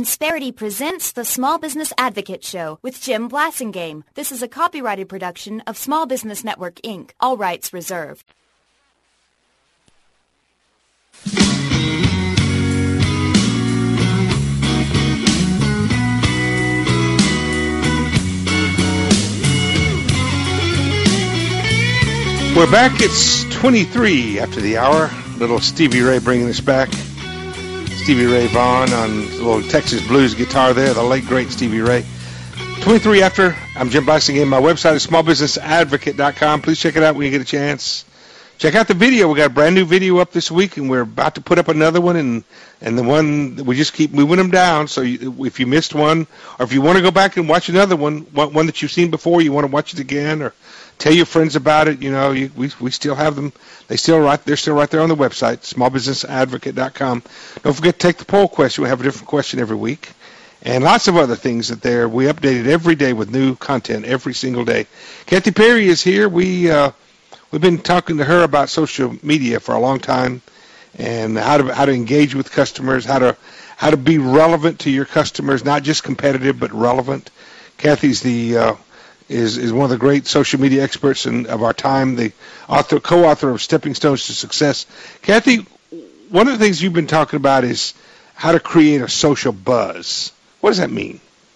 Insperity presents the Small Business Advocate Show with Jim Blasingame. This is a copyrighted production of Small Business Network, Inc. All rights reserved. We're back. It's 23 after the hour. Little Stevie Ray bringing us back. Stevie Ray Vaughan on a little Texas blues guitar there, the late, great Stevie Ray. 23 after. I'm Jim Blasingame. My website is smallbusinessadvocate.com. Please check it out when you get a chance. Check out the video. We got a brand new video up this week, and we're about to put up another one, and the one, we just keep moving them down. So if you missed one, or if you want to go back and watch another one that you've seen before, you want to watch it again, or tell your friends about it, we still have them. They're still right there on the website, smallbusinessadvocate.com. Don't forget to take the poll question. We have a different question every week. And lots of other things that there. We update it every day with new content every single day. Kathy Perry is here. We've been talking to her about social media for a long time, and how to engage with customers, how to be relevant to your customers, not just competitive but relevant. Kathy's is one of the great social media experts of our time, the co-author of Stepping Stones to Success. Kathy, one of the things you've been talking about is how to create a social buzz. What does that mean?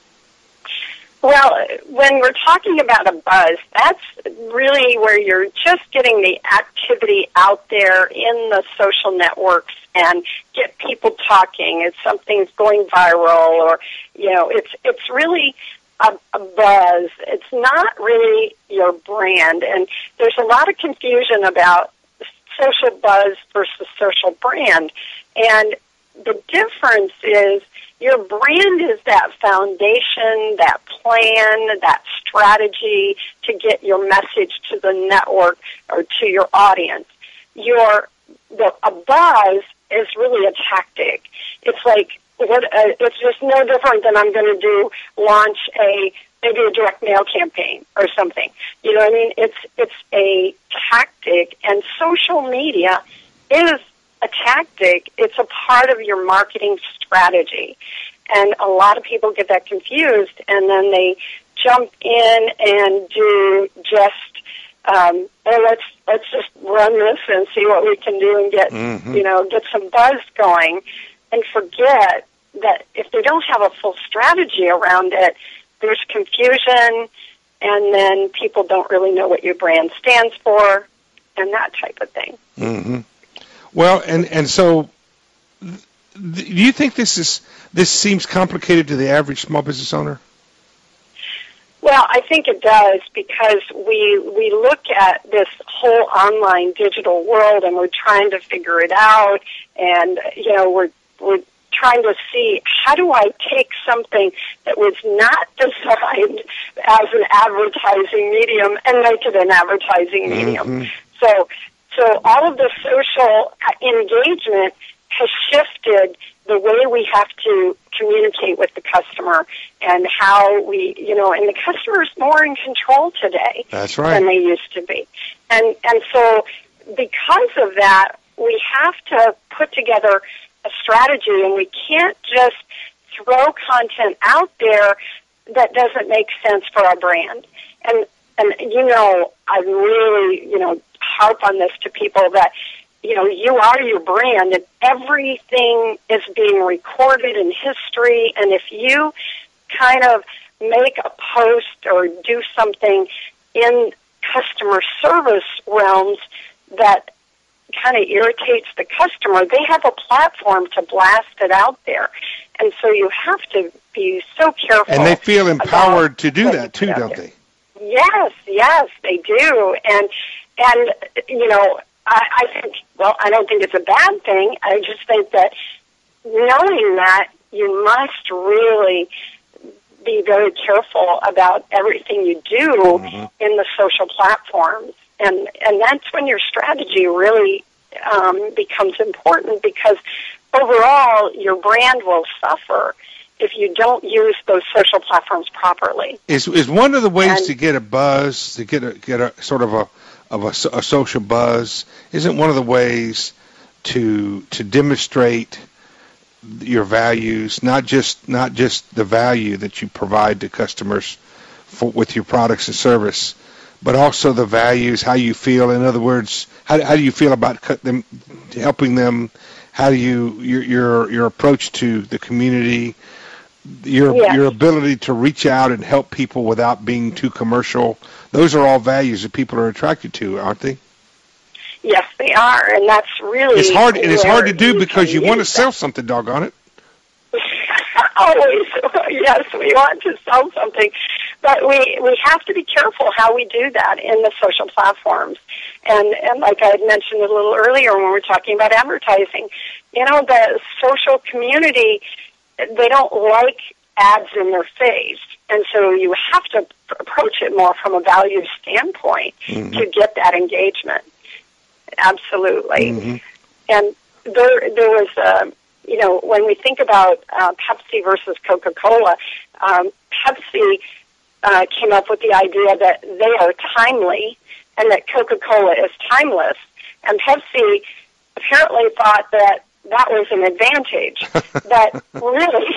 Well, when we're talking about a buzz, that's really where you're just getting the activity out there in the social networks and get people talking. If something's going viral, or it's really a buzz. It's not really your brand, and there's a lot of confusion about social buzz versus social brand. And the difference is your brand is that foundation, that plan, that strategy to get your message to the network or to your audience. A buzz is really a tactic. It's like it's just no different than I'm going to launch maybe a direct mail campaign or something. You know what I mean? It's a tactic, and social media is a tactic. It's a part of your marketing strategy. And a lot of people get that confused, and then they jump in and do just, let's just run this and see what we can do and get some buzz going, and forget that if they don't have a full strategy around it, there's confusion, and then people don't really know what your brand stands for, and that type of thing. Mm-hmm. Well, and so, do you think this seems complicated to the average small business owner? Well, I think it does, because we look at this whole online digital world, and we're trying to figure it out, and we're trying to see, how do I take something that was not designed as an advertising medium and make it an advertising medium? So all of the social engagement has shifted the way we have to communicate with the customer, and how and the customer is more in control today. That's right. Than they used to be. And so because of that, we have to put together a strategy, and we can't just throw content out there that doesn't make sense for our brand. And I really, harp on this to people that, you are your brand, and everything is being recorded in history, and if you kind of make a post or do something in customer service realms that kind of irritates the customer, they have a platform to blast it out there. And so you have to be so careful. And they feel empowered to do that too, don't they? Yes, they do. And I think, I don't think it's a bad thing. I just think that knowing that, you must really be very careful about everything you do in the social platforms. And that's when your strategy really becomes important, because overall your brand will suffer if you don't use those social platforms properly. Is one of the ways to get a buzz, to get a sort of a social buzz, isn't one of the ways to demonstrate your values, not just the value that you provide to customers with your products and service, but also the values, how you feel. In other words, how do you feel about them, helping them? How do your approach to the community, your ability to reach out and help people without being too commercial? Those are all values that people are attracted to, aren't they? Yes, they are, and that's really it's hard to do because you want to sell something, doggone it. Always, yes, we want to sell something, but we have to be careful how we do that in the social platforms. And like I had mentioned a little earlier when we were talking about advertising, the social community, they don't like ads in their face, and so you have to approach it more from a value standpoint to get that engagement. Absolutely. Mm-hmm. And there was when we think about Pepsi versus Coca-Cola, Pepsi came up with the idea that they are timely and that Coca-Cola is timeless. And Pepsi apparently thought that was an advantage. But really,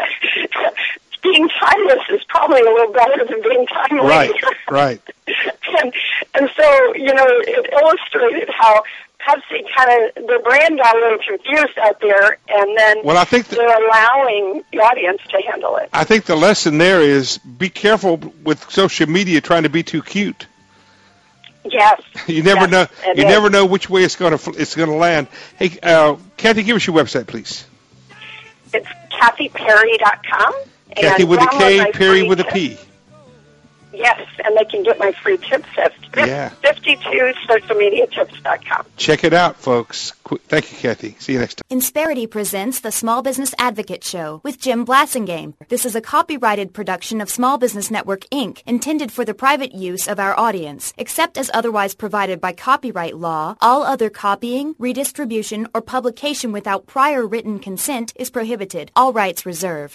being timeless is probably a little better than being timely. Right. and so, it illustrated how Pepsi their brand got a little confused out there, and then I think they're allowing the audience to handle it. I think the lesson there is be careful with social media trying to be too cute. Yes. You never know. You never know which way it's going to land. Hey, Kathy, give us your website, please. It's KathyPerry.com. Kathy with a K, Perry with a P. Yes, and they can get my free tips at 52socialmediatips.com. Check it out, folks. Thank you, Kathy. See you next time. Insperity presents the Small Business Advocate Show with Jim Blassingame. This is a copyrighted production of Small Business Network, Inc., intended for the private use of our audience. Except as otherwise provided by copyright law, all other copying, redistribution, or publication without prior written consent is prohibited. All rights reserved.